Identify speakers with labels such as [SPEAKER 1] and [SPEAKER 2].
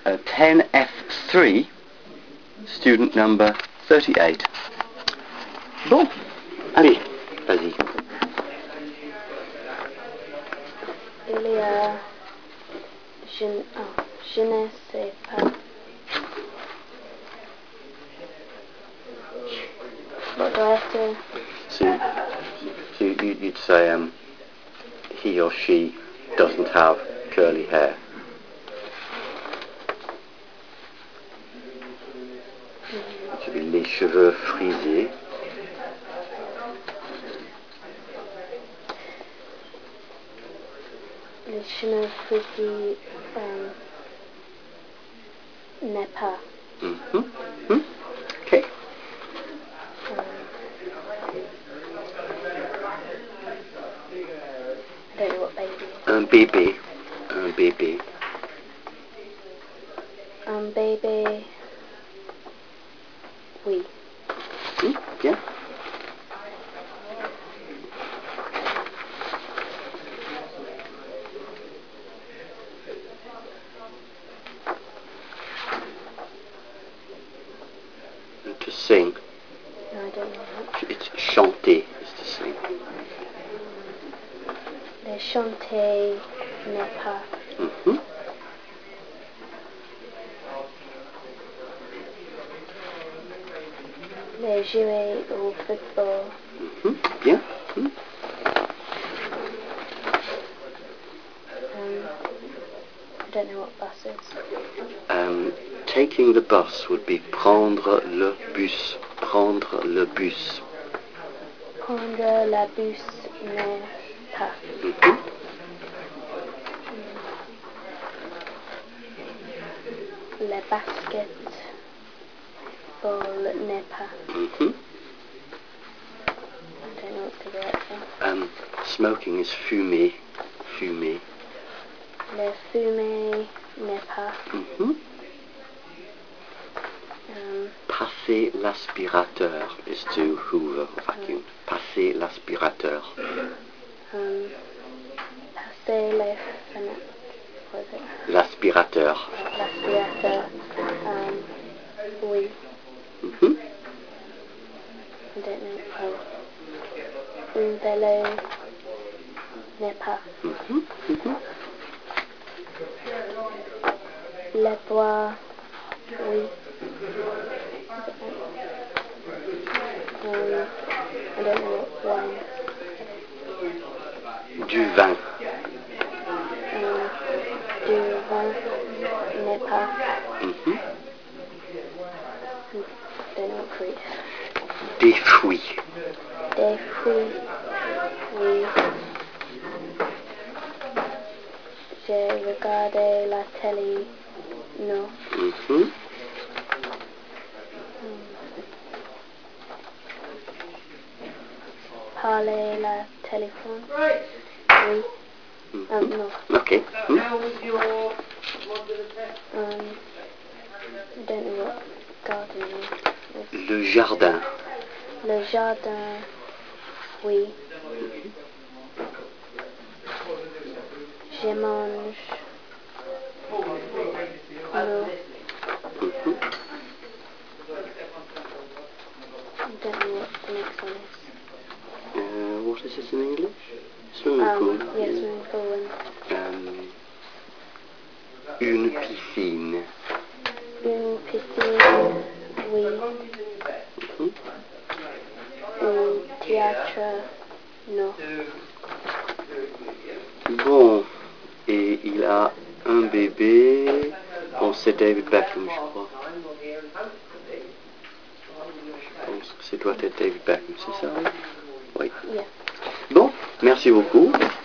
[SPEAKER 1] 10F3, student number 38. Bon, allez, vas-y.
[SPEAKER 2] Il y a... Je ne sais pas. What do I have to...
[SPEAKER 1] So you'd say he or she doesn't have curly hair. It should be les cheveux frisés.
[SPEAKER 2] Les cheveux frisés n'est pas.
[SPEAKER 1] Okay.
[SPEAKER 2] I don't know what baby is.
[SPEAKER 1] Un bébé. Un bébé.
[SPEAKER 2] Bébé. Oui.
[SPEAKER 1] Bien. To sing.
[SPEAKER 2] No, I don't know that.
[SPEAKER 1] It's chanter is to sing.
[SPEAKER 2] Le chanter n'est pas. Le jouer au football.
[SPEAKER 1] Bien.
[SPEAKER 2] I don't know what bus is.
[SPEAKER 1] Taking the bus would be prendre le bus. Prendre le bus.
[SPEAKER 2] Prendre la bus n'est pas. Le basketball n'est pas. I don't know what to do actually.
[SPEAKER 1] Smoking is fumer. Fumer.
[SPEAKER 2] Le fumer n'est pas.
[SPEAKER 1] Passer l'aspirateur is to hoover, vacuum. Passer l'aspirateur.
[SPEAKER 2] Passer les fenêtres. What is it?
[SPEAKER 1] L'aspirateur.
[SPEAKER 2] L'aspirateur. Oui. I don't know. Un vélo n'est pas. Le bois. Oui. I don't know what wine.
[SPEAKER 1] Du vin.
[SPEAKER 2] Du vin n'est pas. I don't know what fruit.
[SPEAKER 1] Des fruits.
[SPEAKER 2] Des fruits. Oui. J'ai regardé la télé. Non. Parler la téléphone. Oui. No.
[SPEAKER 1] Okay.
[SPEAKER 2] I don't know what gardening is.
[SPEAKER 1] Le jardin.
[SPEAKER 2] Le jardin. Oui. Je mange. No. I don't know what the next one is.
[SPEAKER 1] What is it in English? Swimming pool.
[SPEAKER 2] Yes, swimming pool.
[SPEAKER 1] Une piscine.
[SPEAKER 2] Une piscine. Oui. Un théâtre. Non.
[SPEAKER 1] Bon. Et il a un bébé. Bon, c'est David Beckham, je crois. Je pense que c'est doit être David Beckham, c'est ça? Oui.
[SPEAKER 2] Yeah.
[SPEAKER 1] Bon, merci beaucoup.